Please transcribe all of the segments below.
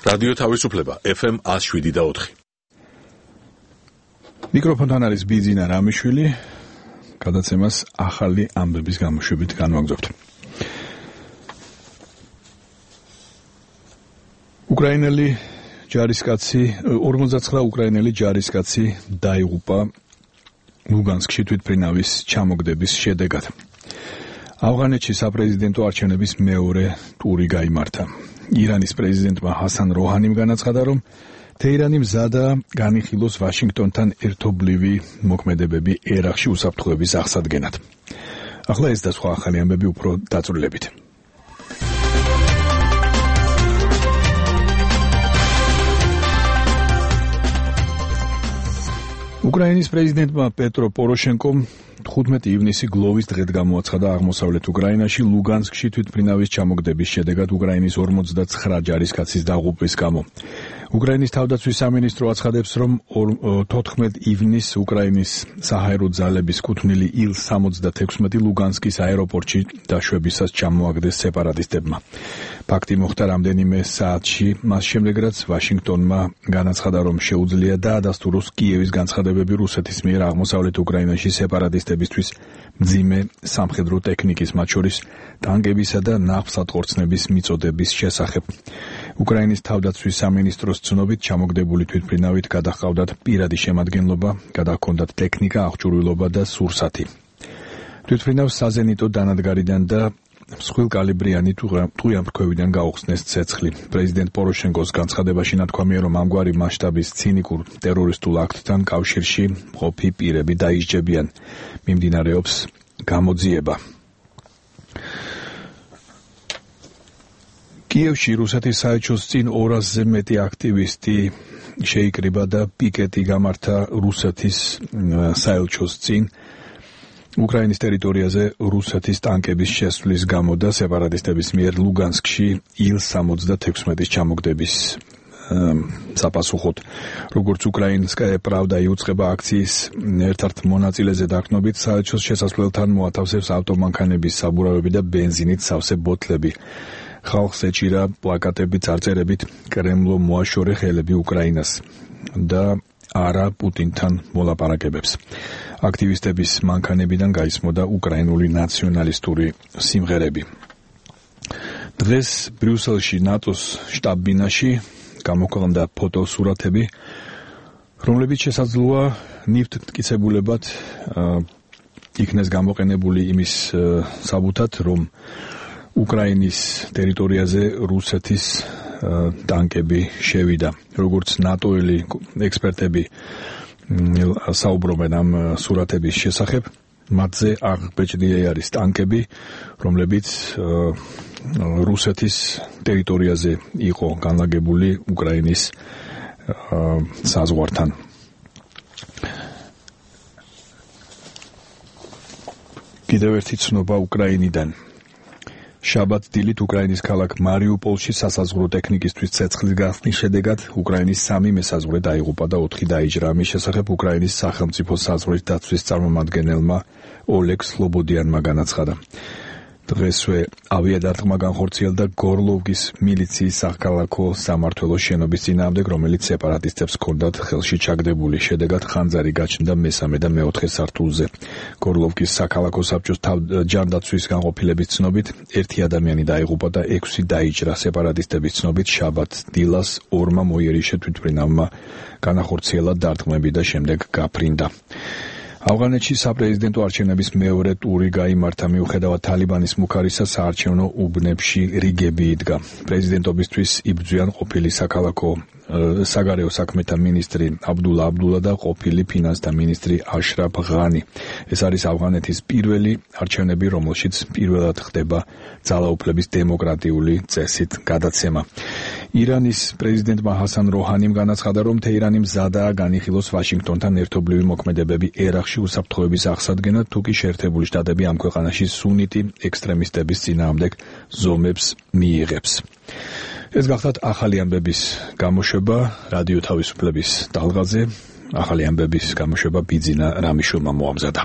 რადიო თავისუფლება FM 107.4. მიკროფონთან არის ბიძინა რამიშვილი. გადაცემას ახალი ამბების გამოშვებით განვაგრძობთ. უკრაინელი ჯარისკაცი 59 უკრაინელი ჯარისკაცი დაიღუპა ლუგანსკში თვითმფრინავის ჩამოგდების შედეგად. ავღანეთში საპრეზიდენტო არჩევნების მეორე ტური გაიმართა. ირანის პრეზიდენტმა ჰასან როჰანიმ განაცხადა, რომ თეირანი მზადაა განიხილოს ვაშინგტონთან ერთობლივი მოქმედებები ერაყში უსაფრთხოების აღსადგენად. ახლა ეს და სხვა ახალი ამბები უფრო დაწვრილებით. უკრაინის პრეზიდენტმა პეტრო პოროშენკომ 15 ივნისი გლოვის დღედ გამოაცხადა აღმოსავლეთ უკრაინაში ლუგანსკში თვითმფრინავის ჩამოგდების შედეგად უკრაინის 59 ჯარისკაცის დაღუპვის გამო. უკრაინის თავდაცვის სამინისტრო აცხადებს, რომ 14 ივნისს უკრაინის საჰაერო ძალების კუთვნილი Il-76 ლუგანსკის აეროპორტში დაშვებისას ჩამოაგდეს სეპარატისტებმა. ფაქტი მოხდა რამდენიმე საათში მას შემდეგ, რაც ვაშინგტონმა განაცხადა, რომ შეუძლია დაადასტუროს კიევის განცხადებები რუსეთის მიერ აღმოსავლეთ უკრაინაში სეპარატისტებისთვის მძიმე სამხედრო ტექნიკის, მათ შორის ტანკებისა და ნავსატყორცნების მიწოდების შესახებ. უკრაინის თავდაცვის სამინისტროს ცნობით ჩამოგდებული თვითმფრინავით გადაჰყავდათ პირადი შემადგენლობა, გადაჰქონდათ ტექნიკა, აღჭურვილობა და სურსათი. თვითმფრინავს საზენიტო დანადგარიდან და მსხვილკალიბრიანი ტყვიამფრქვევიდან გაუხსნეს ცეცხლი. პრეზიდენტ პოროშენკოს განცხადებაში ნათქვამია, რომ ამგვარი მასშტაბის ცინიკურ ტერორისტულ აქტთან კავშირში მყოფი პირები დაისჯებიან. მიმდინარეობს გამოძიება. კიევში რუსეთის საელჩოს წინ 200-ზე მეტი აქტივისტი შეიკრიბა და პიკეტი გამართა რუსეთის საელჩოს წინ უკრაინის ტერიტორიაზე რუსეთის ტანკების შესვლის გამო და სეპარატისტების მიერ ლუგანსკში Il-76-ის ჩამოგდების საპასუხოდ. როგორც უკრაინსკაია პრავდა იუწყება აქციის ერთ-ერთ მონაწილეზე დაყრდნობით, საელჩოს შესასვლელთან მოათავსებს ავტომანქანების საბურავები და ბენზინით სავსე ბოთლები. ხალხს ეჭირა პლაკატები წარწერებით კრემლო მოაშორე ხელები უკრაინას და არა პუტინთან მოლაპარაკებებს. აქტივისტების მანქანებიდან გაისმოდა უკრაინული ნაციონალისტური სიმღერები. დღეს ბრიუსელში ნატოს შტაბ-ბინაში გამოქვეყნდა ფოტოსურათები, რომლებიც შესაძლოა ნივთმტკიცებულებად იქნეს გამოყენებული იმის საბუთად, რომ უკრაინის ტერიტორიაზე რუსეთის ტანკები შევიდა. როგორც ნატოელი ექსპერტები საუბრობენ ამ სურათების შესახებ, მათზე აღბეჭდილი არის ტანკები, რომლებიც რუსეთის ტერიტორიაზე იყო განლაგებული უკრაინის საზღვართან. კიდევ ერთი ცნობა უკრაინიდან. შაბათ დილით უკრაინის ქალაქ მარიუპოლში სასაზღვრო ტექნიკისთვის ცეცხლის გახსნის შედეგად უკრაინის 3 მესაზღვრე დაიღუპა და 4 დაიჭრა. ამის შესახებ უკრაინის სახელმწიფო საზღვრის დაცვის წარმომადგენელმა ოლეგ სლობოდიანმა განაცხადა. დღესვე ავიადარტყმა განხორციელდა გორლოვკის მილიციის საქალაქო სამმართველოს შენობის წინააღმდეგ, რომელიც სეპარატისტებს ჰქონდათ ხელში ჩაგდებული. შედეგად ხანძარი გაჩნდა მესამე და მეოთხე სართულზე. გორლოვკის საქალაქო საბჭოს ჯანდაცვის განყოფილების ცნობით 1 ადამიანი დაიღუპა და 6 დაიჭრა. სეპარატისტების ცნობით შაბათ დილას 2-მა მოიერიშე თვითმფრინავმა განახორციელა დარტყმები და შემდეგ გაფრინდა. ავღანეთში საპრეზიდენტო არჩევნების მეორე ტური გაიმართა. მიუხედავად თალიბანის მუქარისა, საარჩევნო უბნებში რიგები იდგა. პრეზიდენტობისთვის იბრძვიან ყოფილი საქალაქო საგარეო საქმეთა მინისტრი აბდულა აბდულა და ყოფილი ფინანსთა მინისტრი აშრაფ ღანი. ეს არის ავღანეთის პირველი არჩევნები, რომელშიც პირველად ხდება ძალაუფლების დემოკრატიული წესით გადაცემა. ირანის პრეზიდენტმა ჰასან როჰანიმ განაცხადა, რომ თეირანი მზადაა განიხილოს ვაშინგტონთან ერთობლივი მოქმედებები ერაყში უსაფრთხოების აღსადგენად, თუკი შეერთებული შტატები ამ ქვეყანაში სუნიტი ექსტრემისტების წინააღმდეგ ზომებს მიიღებს. ეს გახლავთ ახალი ამბების გამოშვება რადიო თავისუფლების ტალღაზე. ახალი ამბების გამოშვება ბიძინა რამიშვილმა მოამზადა.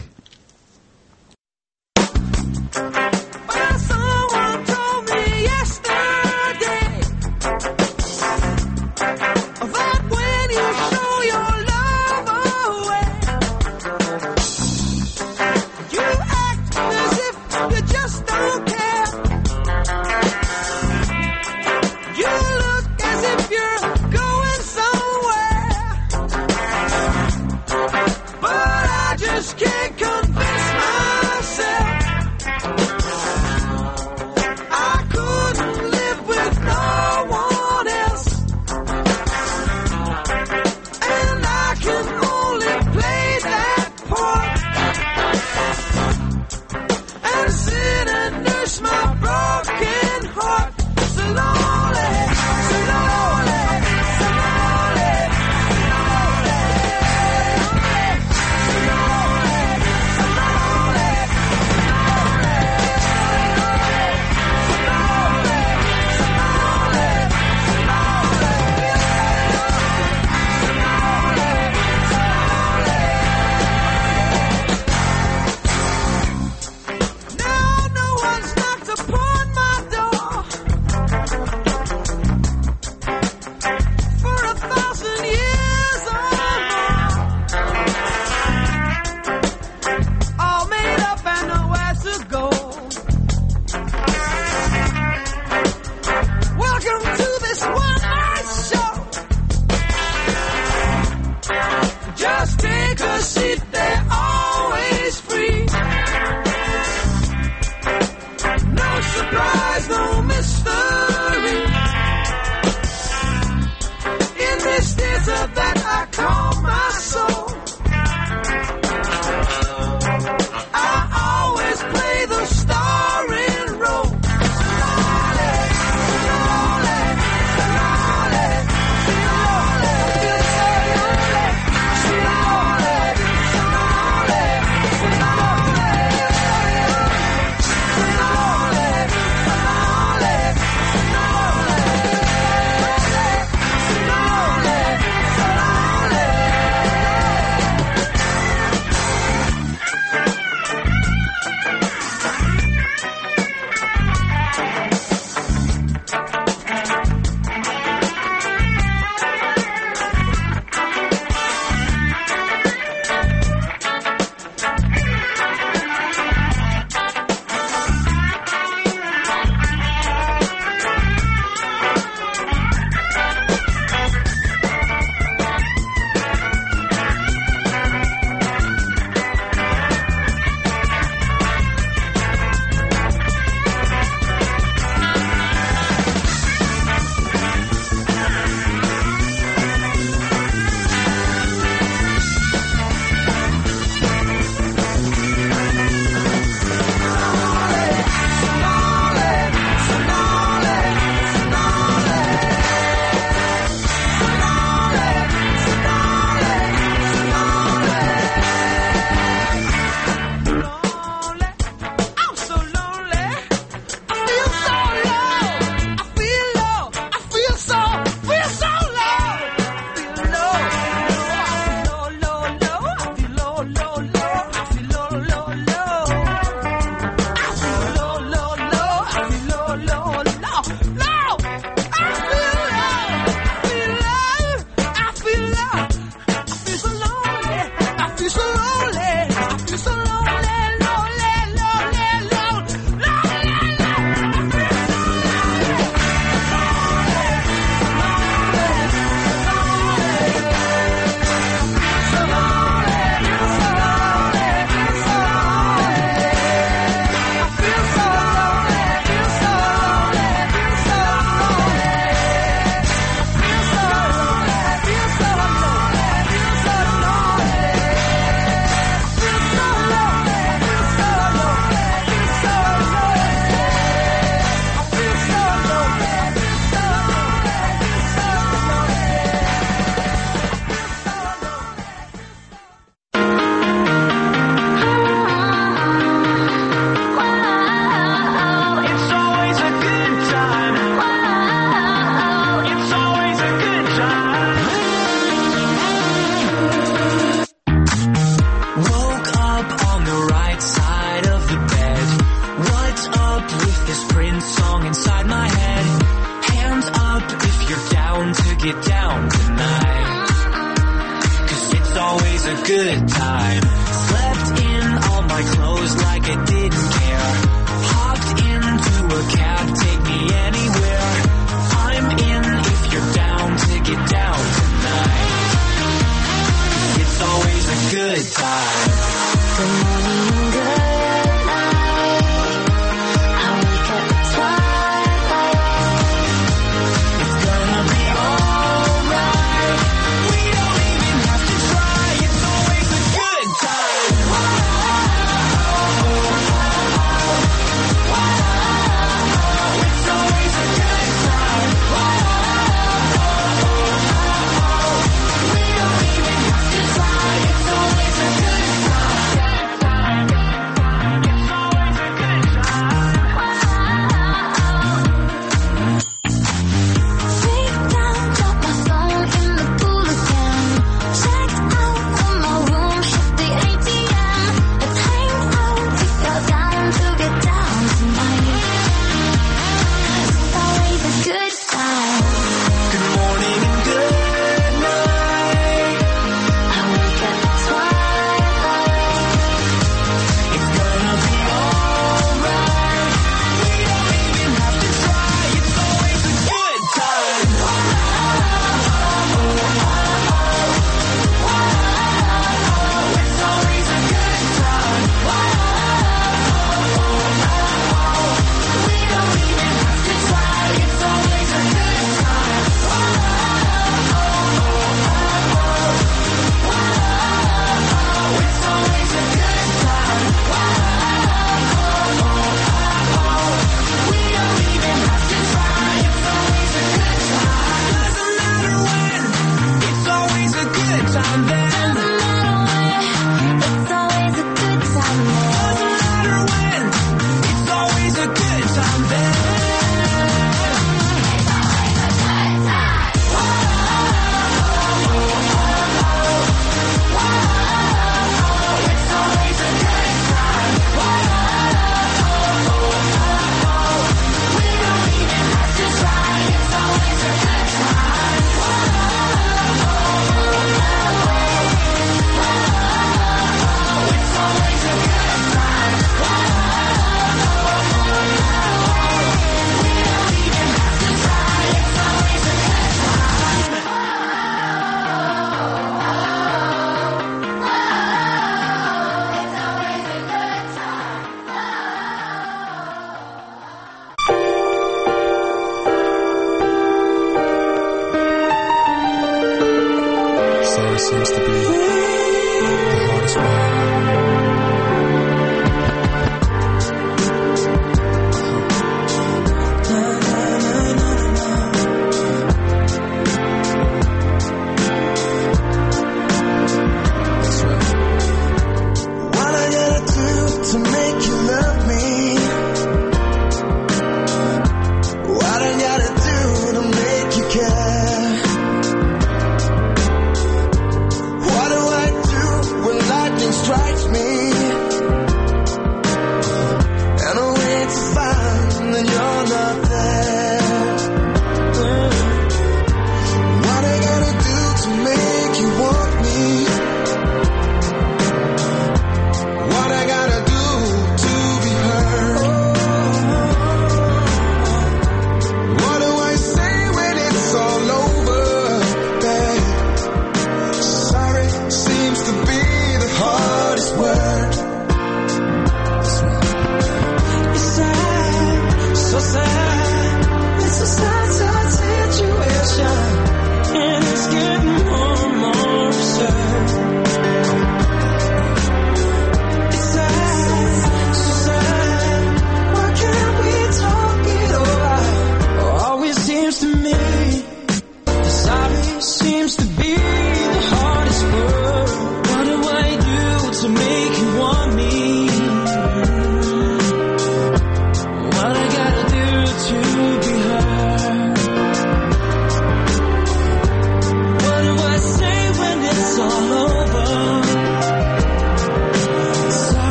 good time. Slept in all my clothes like I didn't care. Hopped into a cab, take me anywhere. I'm in if you're down to get down tonight. It's always a good time. Good morning, good night. I wake up at twilight. It's gonna be alright. We don't even have to try. It's always a good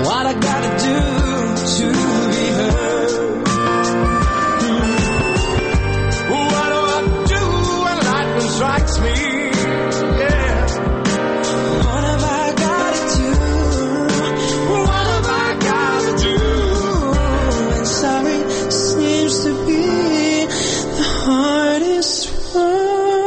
what I gotta do to be heard. What do I do when lightning strikes me? Yeah. What have I gotta do? What have I gotta do? And sorry seems to be the hardest one.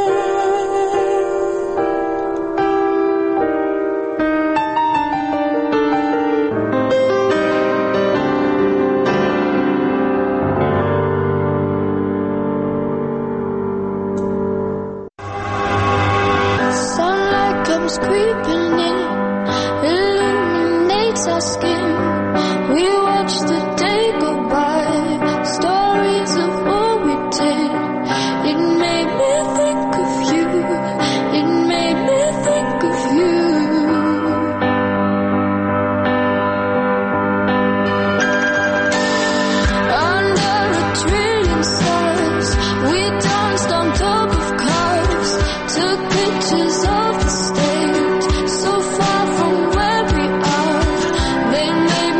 Sunlight comes creeping in, illuminates our skin. We watch the day go by, stories of what we did. It made me think of you, it made me think of you. Under a trillion stars, we danced on top of cars, took pictures of the stage, so far from where we are. They made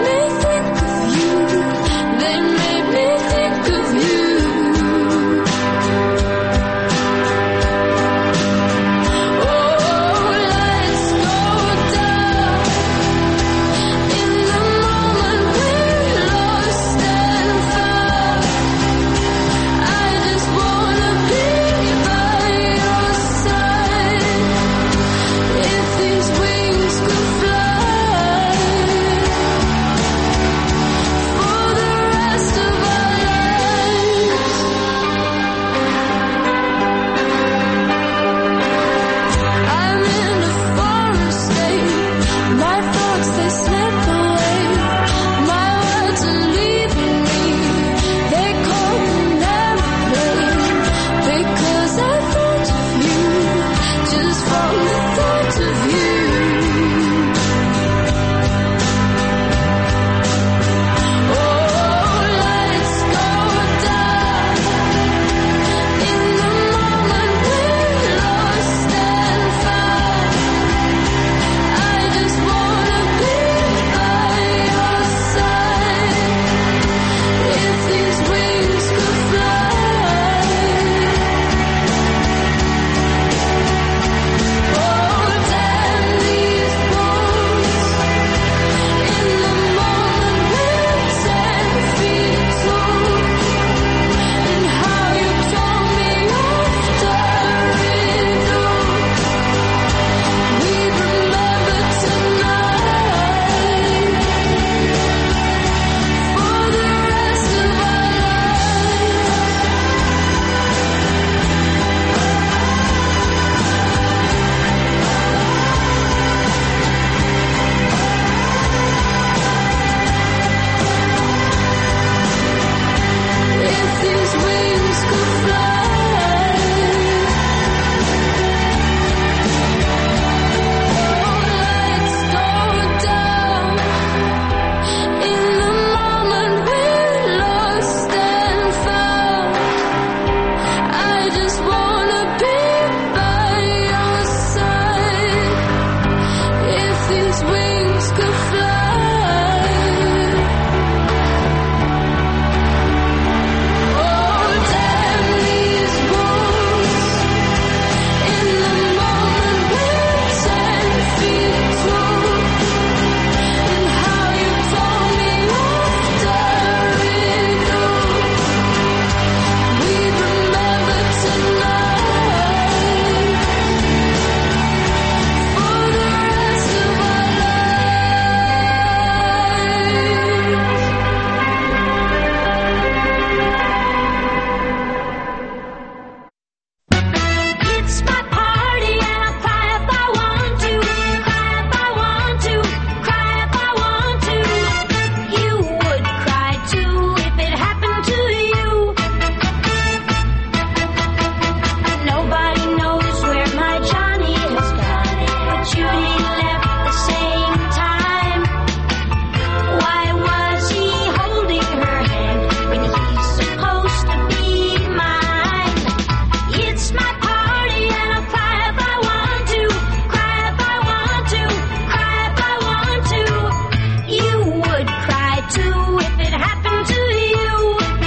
too if it happened to you.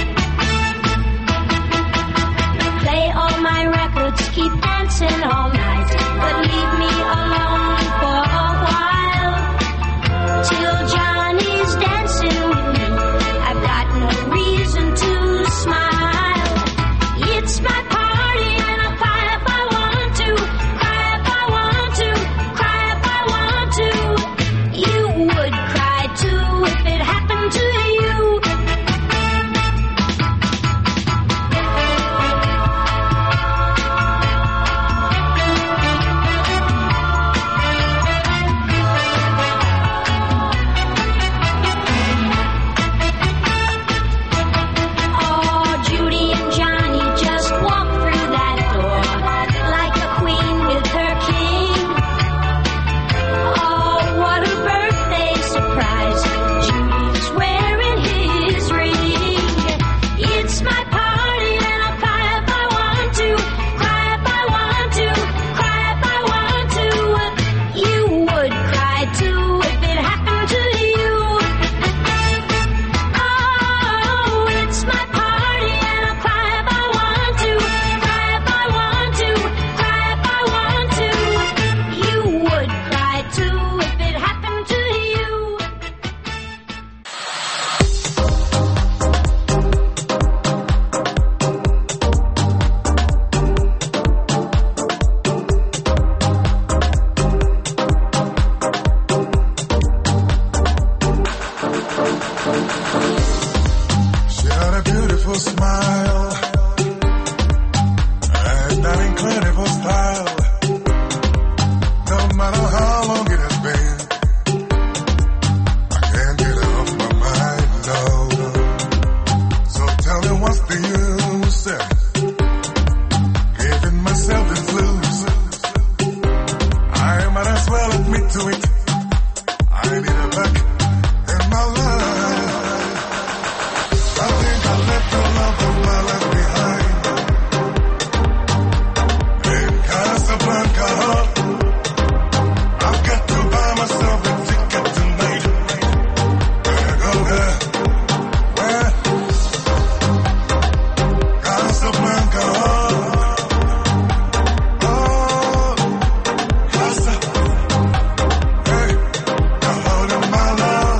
Play all my records, keep dancing all night, but leave me alone for a while. Till Johnny's dancing with me, I've got no reason to smile. It's my party and I'll cry if I want to, cry if I want to, cry if I want to. You would cry too if it happened to you. Oh, Judy and Johnny just walked through that door like a queen with her king. Oh, what a birthday surprise. Judy's wearing his ring. It's my party and I'll cry if I want to, cry if I want to, cry if I want to. You would cry too if it happened to you. Oh, it's my party and I'll cry if I want to, cry if I want to, cry if I want to. You would cry too if it happened to you. She had a beautiful smile and an incredible style. No matter how long it has been, I can't get her off my mind, no. So tell me what's the use giving myself the blues. I might as well admit to it, I need her back in my life. I think I left the love of my life behind in Casablanca. I've got to buy myself a ticket tonight. Where go there? Where? Casablanca. Oh, Casa. Hey, you're holding my love.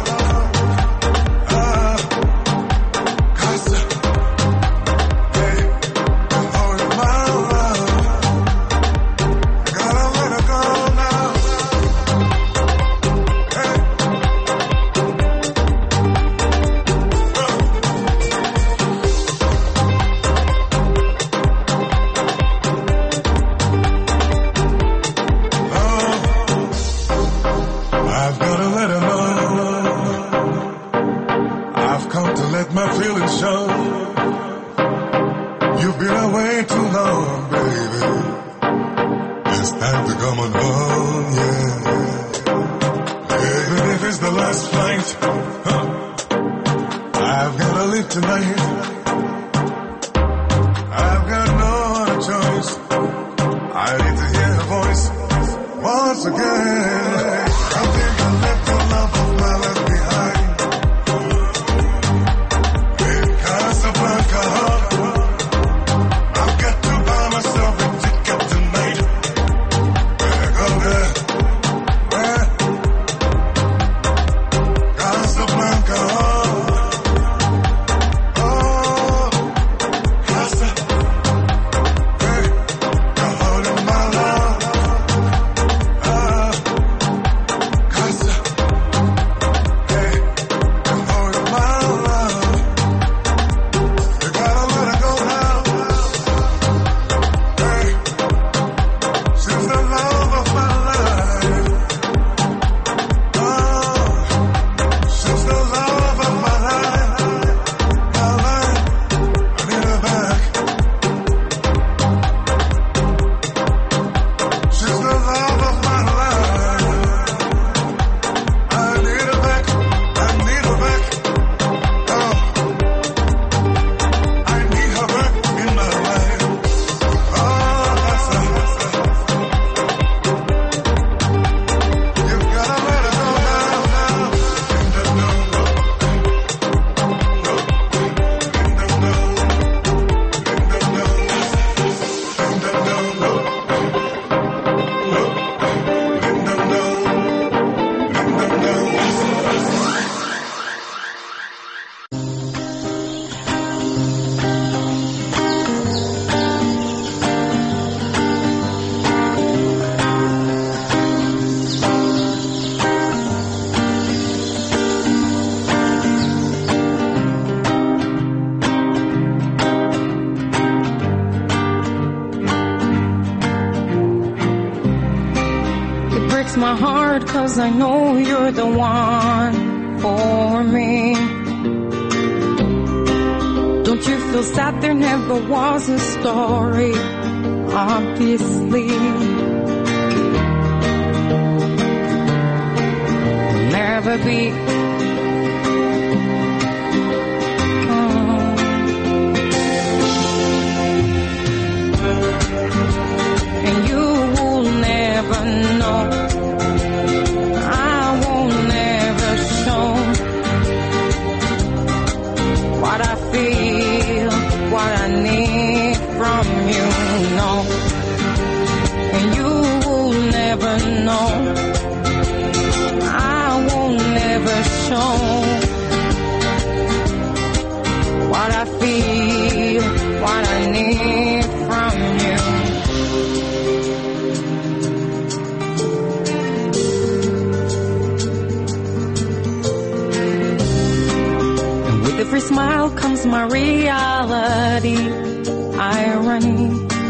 Casa. Hey, you're holding my love. I gotta let her go now. Hey. I've gotta let her know. I've come to let my feelings show. You've been away too long, baby. It's time to come on home, yeah. Even if it's the last flight, I've gotta leave tonight. I've got no other choice. I need to hear her voice once again. I think I left the love of my life behind in Casablanca. I've got to buy myself a ticket tonight. Where go there? Where? Casablanca. Oh, Casa. Hey, you're holding my love. heart, 'cause I know you're the one for me. Don't you feel sad there never was a story? Obviously will never be. And you will never know. I will never show what I feel, what I need from you, no. And you will never know. I will never show what I feel, what I need from you. And with every smile comes my reality, irony.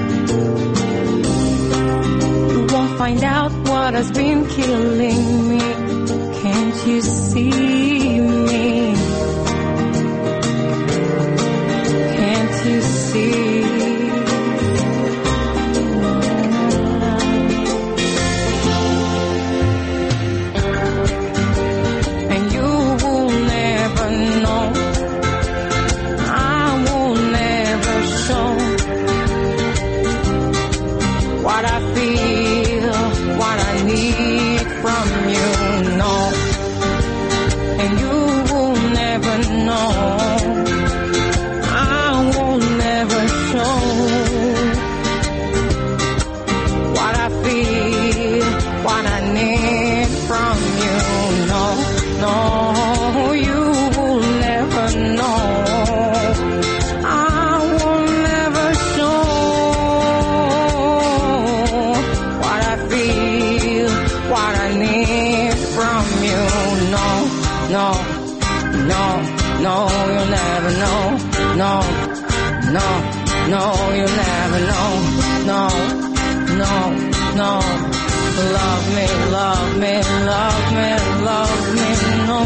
You won't find out what has been killing me. Can't you see me? Can't you see? And you will never know. I will never show what I feel, what I need from you, no. And you will never know. I will never show what I feel, what I need from you, no, no. You will never know. I will never show what I feel, what I need from you, no, no, no, no. You'll never know, no, no, no. You'll never know, no, no, no. Love me, love me, love me, love me, no.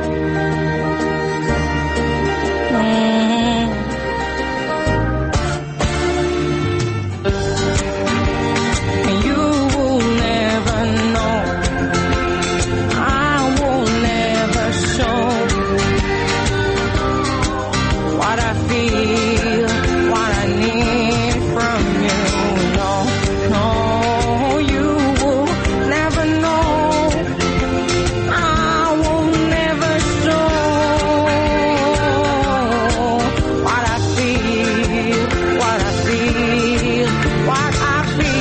And you will never know. I will never show what I feel, what I need from you, no, no. You will never know. I will never show what I feel, what I feel, what I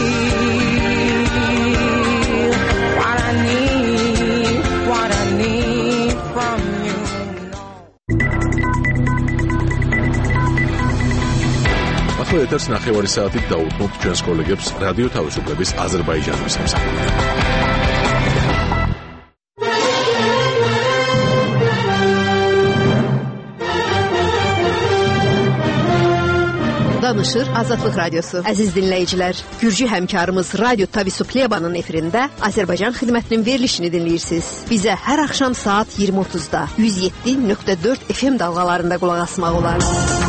feel, what I need from you, no. ახლა ეთერს 9 საათით დაუბრუნოთ ჩვენს კოლეგებს რადიო თავისუფლების აზერბაიჯანის სამსახურიდან. Danışır Azadlıq Radyosu. Əziz dinləyicilər, Gürcü həmkarımız Radyo Tavisuplebanın efirində Azərbaycan xidmətinin verilişini dinləyirsiniz. Bizə hər axşam saat 20:30-da 107.4 FM dalğalarında qulaq asmaq olar.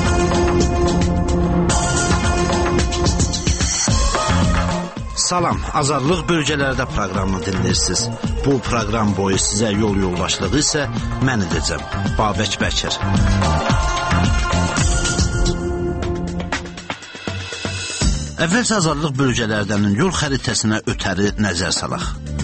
Salam, Azadlıq bölgələrdə proqramını dinləyirsiniz. Bu proqram boyu sizə yol yoldaşlığı isə mən edəcəm, Babək Bəkir. Əvvəlcə Azadlıq bölgələrdən yol xəritəsinə ötəri nəzər salaq.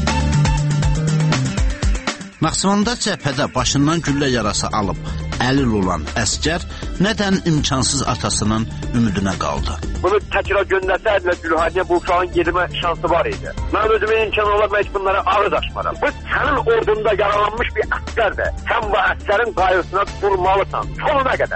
Naxçıvanda cəbhədə başından güllə yarası alıb əlil olan əskər nədən imkansız atasının ümidinə qaldı. Bunu təkrar göndərsəydilər Gülhaniyə, bu uşağın gedmə şansı var idi. Mən özümün imkanı olaraq bunlara ağız açmaram. Bu sənin ordunda yaralanmış bir əskərdir. Sən bu əskərin qayğısına durmalısan, sonuna qədər.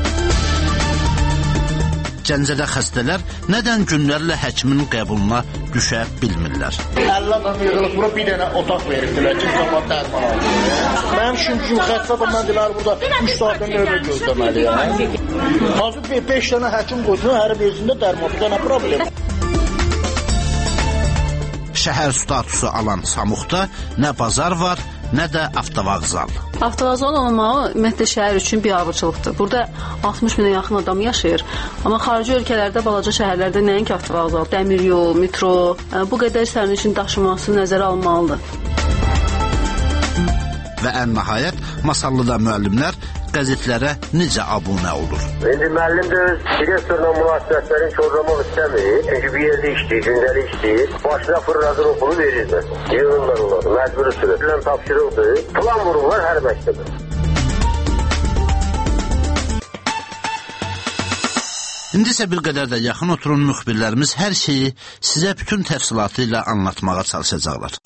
Gəncədə xəstələr nədən günlərlə həkimin qəbuluna düşə bilmirlər? 50 adam yığılıb bura bir dənə otaq veribdilər ki, sabah dərman alır. Mənim üçün xəstədir, mən deyirlər burada 3 saatdan növbə gözləməliyəm. Hazır 5 dənə həkim qoyduğun hər birisində dərman, bir dənə problem. şəhər statusu alan Samuqda nə bazar var, nə də avtovağzal. Avtovağzal olmağı ümumiyyətlə şəhər üçün biabırçılıqdır. Burada 60 minə yaxın adam yaşayır. Amma xarici ölkələrdə, balaca şəhərlərdə nəinki avtovağzal, dəmir yol, metro, bu qədər sərnişin daşıması nəzərə alınmalıdır. Və ən nəhayət, Masallıda müəllimlər qəzetlərə necə abunə olur? İndi müəllim də öz direktorla münasibətlərini korlamaq istəmir. Çünki bir yerdə işləyir, gündəlik işləyir. Başına fırladır okulu verirlər. Yığırlar onlar, məcburi sürür. Plan tapşırıldı, plan vururlar hər məktəbə. İndi isə bir qədər də yaxın oturun müxbirlərimiz hər şeyi sizə bütün təfsilatı ilə anlatmağa çalışacaqlar.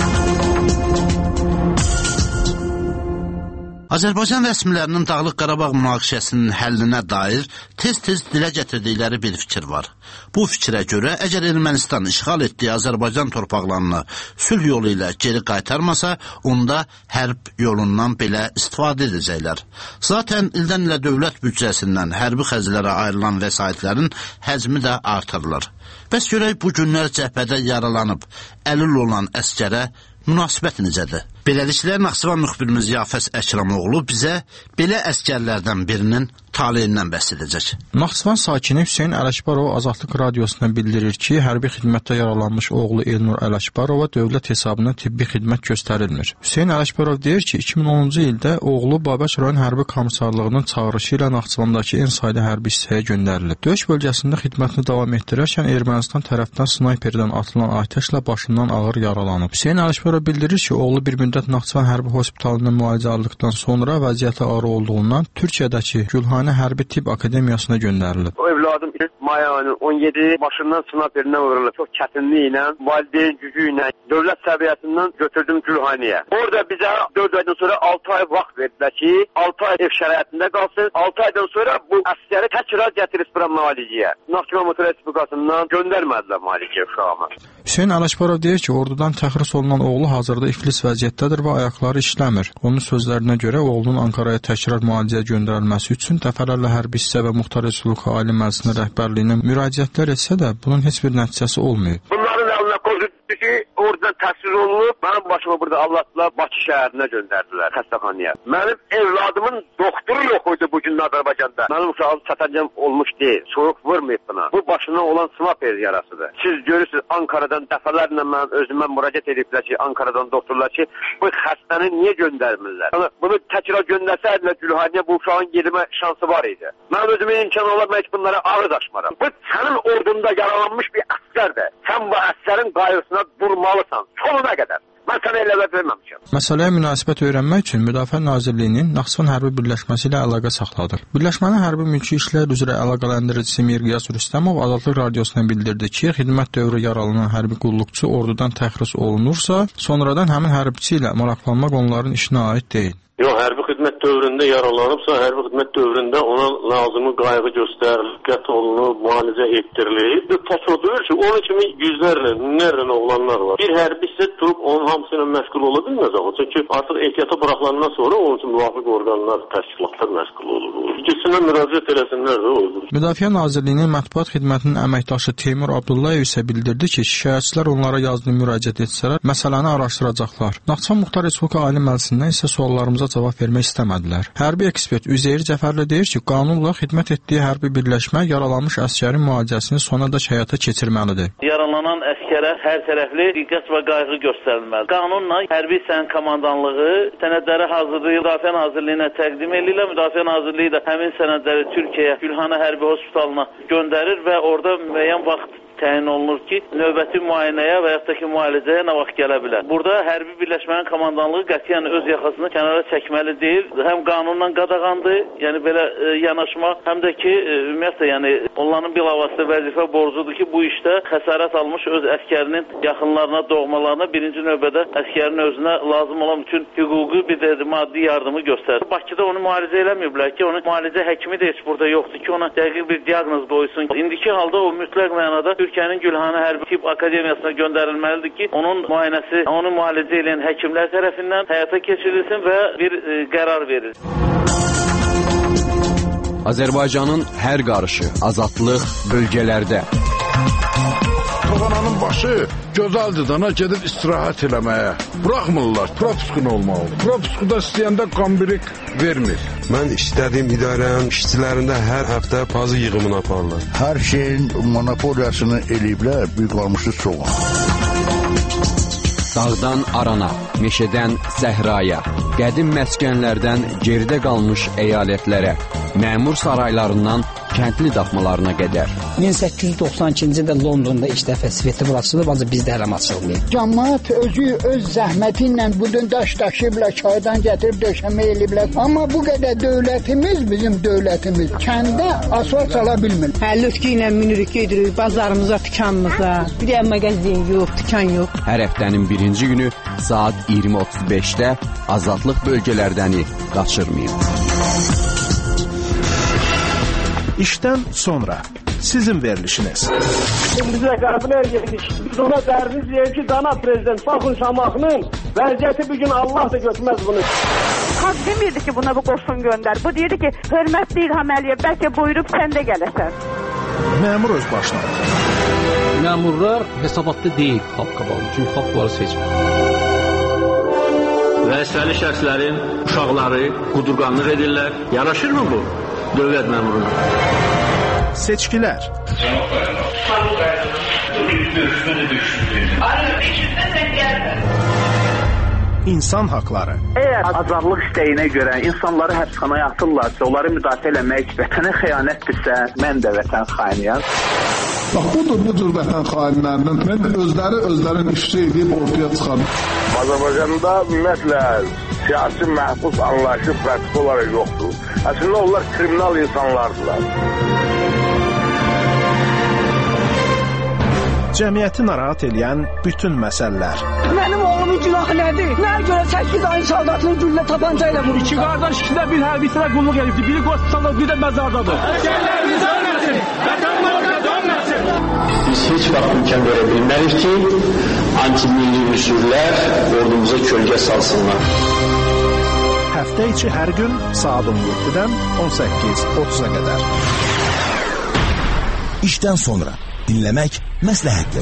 Azərbaycan rəsmilərinin Dağlıq Qarabağ münaqişəsinin həllinə dair tez-tez dilə gətirdikləri bir fikir var. Bu fikrə görə, əgər Ermənistan işğal etdiyi Azərbaycan torpaqlarını sülh yolu ilə geri qaytarmasa, onda hərb yolundan belə istifadə edəcəklər. Zaten ildən ilə dövlət büdcəsindən hərbi xərclərə ayrılan vəsaitlərin həcmi də artırılır. Bəs görək bu günlər cəbhədə yaralanıb, əlil olan əskərə münasibət necədir? Beləliklə, Naxçıvan müxbirimiz Yafəs Əkramoğlu bizə belə əskərlərdən birinin taleyindən bəhs edəcək. Naxçıvan sakini Hüseyn Ələkbarov Azadlıq Radiosuna bildirir ki, hərbi xidmətdə yaralanmış oğlu Elnur Ələkbarova dövlət hesabına tibbi xidmət göstərilmir. Hüseyn Ələkbarov deyir ki, 2010-cu ildə oğlu Babək rayon hərbi komissarlığının çağırışı ilə Naxçıvandakı en sayda hərbi hissəyə göndərilib. Döyüş bölgəsində xidmətini davam etdirərkən Ermənistan tərəfdən snayperdən atılan atəşlə başından ağır yaralanıb. Hüseyn Ələkbarov bildirir ki, oğlu bir müddət Naxçıvan hərbi hospitalında müalicə aldıqdan sonra vəziyyəti ağır olduğundan Türkiyədəki Gülhanə Hərbi Tibb Akademiyasına göndərilib. O evladım may ayının 17 başından snayperindən vurulub. Çox çətinliklə, valideyn gücü ilə dövlət səviyyəsindən götürdüm Gülhanəyə. Orada bizə 4 aydan sonra 6 ay vaxt verdilər ki, 6 ay ev şəraitində qalsın. 6 aydan sonra bu əsgəri təkrar gətirib bura müalicəyə. Naxçıvan Muxtar Respublikasından göndərmədilər müalicəyə uşağıma. Hüseyn Ələkbarov deyir ki, ordudan təxris olunan oğlu hazırda iflis vəziyyətdədir və ayaqları işləmir. Onun sözlərinə görə oğlunun Ankaraya təkrar müalicəyə göndərilməsi üçün dəfələrlə hərbi hissə və Muxtar Respublika Ali Məclisinin rəhbərliyinə müraciətlər etsə də bunun heç bir nəticəsi olmayıb. Bunların əlinə qoyuldu ki, oradan təhsil olunub, mənim başıma burada Allahla Bakı şəhərinə göndərdilər, xəstəxanaya. Mənim evladımın doktoru yox idi bugün Azərbaycanda. Mənim uşağım çatancam olmuş deyil, soyuq vurmayıb buna. Bu başına olan snayper yarasıdır. Siz görürsünüz, Ankara'dan dəfələrlə mən özümə müraciət ediblər ki, Ankara'dan doktorlar ki, bu xəstəni niyə göndərmirlər? Yəni, bunu təkrar göndərsəydilər Gülhanəyə bu uşağın gedmə şansı var idi. Mən özümün imkanı olarmaq bunlara ağır daşmaram. Bu sənin ordunda yaralanmış bir əsgərdir. Sən bu əsgərin qayğısına durmalısan, sonuna qədər. Mən sənə elə verməmişəm. Məsələyə münasibət öyrənmək üçün Müdafiə Nazirliyinin Naxçıvan Hərbi Birləşməsi ilə əlaqə saxladıq. Birləşmənin hərbi mülki işlər üzrə əlaqələndiricisi Mirqiyas Rüstəmov Azadlıq Radiosuna bildirdi ki, xidmət dövrü yaralanan hərbi qulluqçu ordudan təxris olunursa, sonradan həmin hərbiçi ilə maraqlanmaq onların işinə aid deyil. Yox, hərbi xidmət dövründə yaralanıbsa, hərbi xidmət dövründə ona lazımı qayğı göstərilir, qət olunub, müalicə etdirilir. Tək o deyil ki, onun kimi yüzlərlə, minlərlə oğlanlar var. Bir hərbi isə durub onun hamısı ilə məşğul ola bilməz axı. Çünki artıq ehtiyata buraxılandan sonra onun üçün müvafiq orqanlar, təşkilatlar məşğul olur. İkisinə müraciət eləsinlər də olur. Müdafiə Nazirliyinin mətbuat xidmətinin əməkdaşı Teymur Abdullayev isə bildirdi ki, şikayətçilər onlara yazılı müraciət etsələr, məsələni araşdıracaqlar. Naxçıvan Muxtar Respublika Ali Məclisindən isə suallarımıza cavab vermək istəmədilər. Hərbi ekspert Üzeyir Cəfərli deyir ki, qanunla xidmət etdiyi hərbi birləşmə yaralanmış əsgərin müalicəsini sonadək həyata keçirməlidir. Yaralanan əsgərə hər tərəfli diqqət və qayğı göstərilməlidir. Qanunla hərbi hissənin komandanlığı sənədləri hazırlayıb Müdafiə Nazirliyinə təqdim edirlər. Müdafiə Nazirliyi də həmin sənədləri Türkiyəyə, Gülhanə Hərbi Hospitalına göndərir və orada müəyyən vaxt təyin olunur ki, növbəti müayinəyə və yaxud da ki, müalicəyə nə vaxt gələ bilər. Burada hərbi birləşmənin komandanlığı qətiyyən öz yaxasını kənara çəkməli deyil. Həm qanunla qadağandır, yəni belə yanaşma, həm də ki, ümumiyyətlə, yəni onların bilavasitə vəzifə borcudur ki, bu işdə xəsarət almış öz əskərinin yaxınlarına, doğmalarına birinci növbədə əskərin özünə lazım olan bütün hüquqi bir də maddi yardımı göstərir. Bakıda onu müalicə eləməyiblər ki, onun müalicə həkimi də heç burada yoxdur ki, ona dəqiq bir diaqnoz qoysun. İndiki halda o mütləq mənada Türkiyənin Gülhanə Hərbi Tibb Akademiyasına göndərilməlidir ki, onun müayinəsi, onu müalicə edən həkimlər tərəfindən həyata keçirilsin və bir qərar verilsin. Azərbaycanın hər qarışı, azadlıq bölgələrdə. Toğananın başı gözəldir də, gedir istirahət eləməyə. Buraxmırlar, propuskun olmalı. Propusku da istəyəndə qambirik vermir. Mən işlədiyim idarənin işçilərində hər həftə pazı yığımını aparırlar. Hər şeyin monopoliyasını eləyiblər, büyük qalmışı çox. Dağdan arana, meşədən səhraya, qədim məskənlərdən geridə qalmış əyalətlərə, məmur saraylarından kəndli daxmalarına qədər. 1892-ci ildə Londonda ilk dəfə svetofor açılıb, ancaq bizdə hələ açılmayıb. Cəmaət özü öz zəhməti ilə budun daş daşıyıblar, çaydan gətirib döşəmə eləyiblər. Amma bu qədər dövlətimiz, bizim dövlətimiz kəndə asfalt sala bilmir. Lütki ilə minirik, gedirik bazarımıza, dükanımıza. Bir də mağazin yox, dükan yox. Hər həftənin birinci günü saat 20:35-də azadlıq bölgələrdəni qaçırmayın. İşdən sonra sizin verilişiniz. Bizə qəbul edirik. Biz ona dərviz deyək ki, dana prezident baxın Şamaxının vəziyyəti bugün Allah da götürməz bunu. Xalq demirdi ki, buna bu qoşun göndər. Bu deyirdi ki, hörmətli İlham Əliyev, bəlkə buyurub sən də gələsən. Məmur öz başına. Məmurlar hesabatda deyil xalq qabağında. Çünki xalq bunları seçmir. Vəzifəli şəxslərin uşaqları qudurqanlıq edirlər. Yaraşırmı bu dövlət məmuruna? Seçkilər. İnsan haqları. Əgər azadlıq istəyinə görə insanları həbsxanaya atırlarsa, onları müdafiə eləmək vətənə xəyanətdirsə, mən də vətən xainiyəm. Bax, bu cür vətən xainlərinin özlərin ifşa edib ortaya çıxan. Azərbaycanda ümumiyyətlə siyasi məhbus anlayışı pratik olaraq yoxdur. Əslində onlar kriminal insanlardılar. Cəmiyyəti narahat edən bütün məsələlər. Mənim oğlumun günahı nədir? Nəyə görə 8 ayın soldatını güllə tapanca ilə vurur? İki qardaş ikisində bir hərbiçilə qulluq edibdir. Biri qoştuqda, biri də məzardadır. Əsgərlər biz ölməsin, vətən orada dönməsin. Biz heç vaxt imkan verə bilmərik ki, antimilli üsullər ordumuza kölgə salsınlar. Həftə içi hər gün saat 17-dən 18:30-a qədər. İşdən sonra dinləmək məsləhətdir.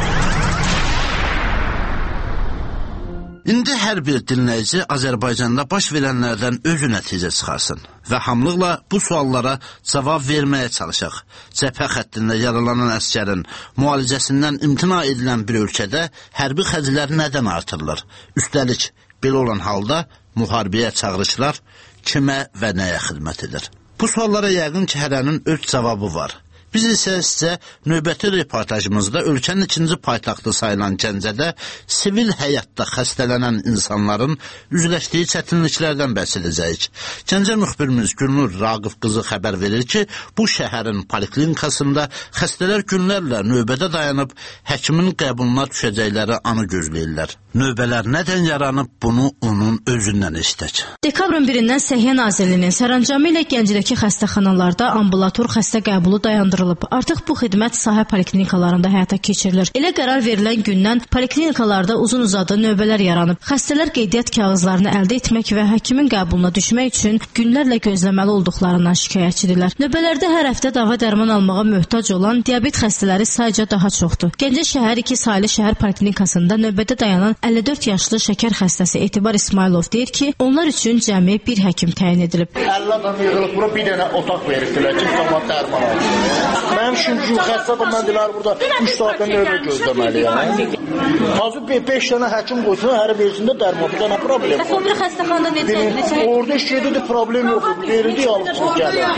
İndi hər bir dinləyici Azərbaycanda baş verənlərdən özü nəticə çıxarsın və hamılıqla bu suallara cavab verməyə çalışaq. Cəbhə xəttində yaralanan əsgərin müalicəsindən imtina edilən bir ölkədə hərbi xərclər nədən artırılır? Üstəlik, belə olan halda müharibəyə çağırışlar kimə və nəyə xidmət edir? Bu suallara yəqin ki, hərənin öz cavabı var. Biz isə sizə növbəti reportajımızda ölkənin ikinci paytaxtı sayılan Gəncədə sivil həyatda xəstələnən insanların üzləşdiyi çətinliklərdən bəhs edəcəyik. Gəncə müxbirimiz Gülnur Raqif qızı xəbər verir ki, bu şəhərin poliklinikasında xəstələr günlərlə növbədə dayanıb həkimin qəbuluna düşəcəkləri anı gözləyirlər. Növbələr nədən yaranıb, bunu onun özündən eşitək. Dekabrın 1-dən Səhiyyə Nazirliyinin sərəncamı ilə Gəncədəki xəstəxanalarda ambulator xəstə qəbulu dayandırılıb. Artıq bu xidmət sahə poliklinikalarında həyata keçirilir. Elə qərar verilən gündən poliklinikalarda uzun-uzadı növbələr yaranıb. Xəstələr qeydiyyat kağızlarını əldə etmək və həkimin qəbuluna düşmək üçün günlərlə gözləməli olduqlarından şikayətçidirlər. Növbələrdə hər həftə dava dərman almağa möhtac olan diabet xəstələri sayca daha çoxdur. Gəncə şəhər 2 saylı şəhər poliklinikasında növbədə dayanan 54 yaşlı şəkər xəstəsi Etibar İsmailov deyir ki, onlar üçün cəmi bir həkim təyin edilib. 50 adam yığılıb bura bir dənə otaq veribdilər ki, cəmaət dərman alsın. Mənim üçün xəstədir, mən deyirlər burada 3 saatdan növbə gözləməliyəm. Hazır 5 dənə həkim qoysun, hər birisində dərman, bir dənə problem var. Sonra xəstəxanada necə? Orada işləyirdi, problem yoxdur. Verildi, alıp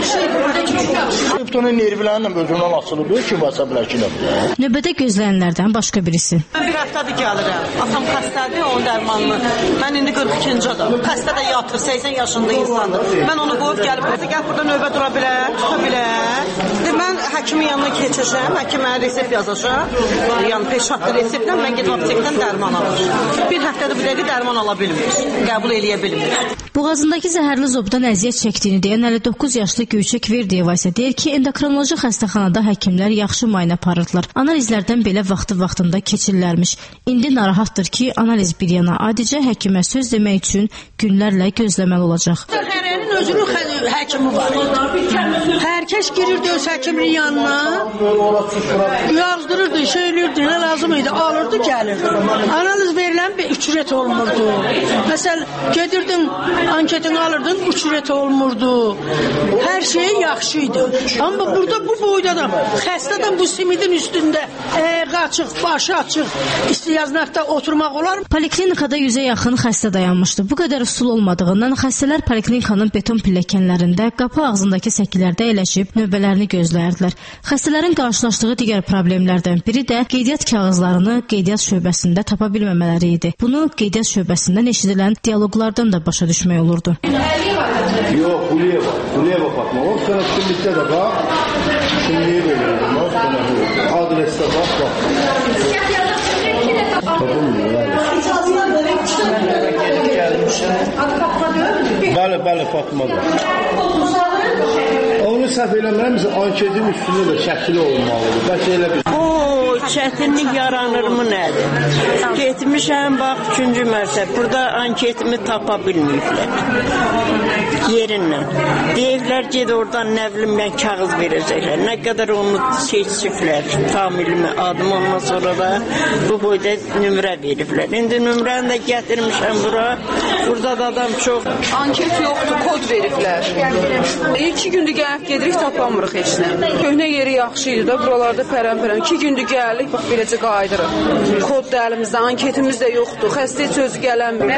gəlir. Bir tane nervlərlə özündən asılıb, ki, vəsəblər ki, növbədə gözləyənlərdən başqa birisi. Mən bir həftədir gəlirəm. Atam xəstədir, onun dərmanını. Mən indi 42-ci adam. Xəstə də yatır, 80 yaşında insandır. Mən onu qoyub gəlib, gəl burada növbə dura bilər, tuta bilər. Mən həkimin yanına keçəcəm, həkim mənə resept yazacaq. Yəni 5 haqqı reseptlə mən gedib aptekdən dərman alır. Bir həftədə bu dəqiqə dərman ala bilmir, qəbul eləyə bilmir. Boğazındakı zəhərli zobdan əziyyət çəkdiyini deyən 59 yaşlı Göyçək Verdiyeva isə deyir ki, endokrinoloji xəstəxanada həkimlər yaxşı müayinə aparırdılar. Analizlərdən belə vaxtında keçirlərmiş. İndi narahatdır ki, analiz bir yana adicə həkimə söz demək üçün günlərlə gözləməli olacaq. Hərənin Xəstənin özünün həkimi var. Hər kəs girirdi öz həkiminin yanına, yazdırırdı, söylürdü, nə lazım idi, alırdı, gəlirdi. Analiz verilən bir ücret olmurdu. Məsəl, gedirdim, anketini alırdın, ücret olmurdu. Hər şey yaxşıydı. Amma burada bu boyda adam, xəstədən bu simidin üstündə ayağı açıq, başı açıq, istiyaznaqda oturmaq olar. Poliklinikada 100-ə yaxın xəstə dayanmışdı. Bu qədər üsul olmadığından xəstələr poliklinikanın beton pilləkənlərində, qapı ağzındakı səkilərdə əyləşib növbələrini gözləyirdilər. Xəstələrin qarşılaşdığı digər problemlərdən biri də qeydiyyat kağızlarını qeydiyyat şöbəsində tapa bilməmələri idi. Bunu qeydiyyat şöbəsindən eşidilən dialoqlardan da başa düşmək olurdu. Yox, Quliyə baxma. O sənə kimlikdə də bax, kimliyi verir. Adresdə bax. Bəli, Fatmadır. Onu səhv eləmirəmsə, anketin üstündə də şəkili olmalıdır. Bəlkə elə bir... Çətinlik yaranırmı nədir? Getmişəm, bax, 3-cü mərtəbə. Burada anketimi tapa bilməyiblər. Yerindən. Deyirlər, ged oradan nə bilim, mən kağız verəcəklər. Nə qədər onu seçiblər, tamilimi, adım ondan sonra da bu boyda nömrə veriblər. İndi nömrəni də gətirmişəm bura. Burada da adam çox. Anket yoxdur, kod veriblər. 2 gündür gəlib gedirik, tapamırıq heç nə. Köhnə yeri yaxşı idi da, buralarda pərəm-pərəm. 2 gündür gəlirik, bax, beləcə qayıdırıq. Kod da əlimizdə, anketimiz də yoxdur. Xəstə heç özü gələnmir.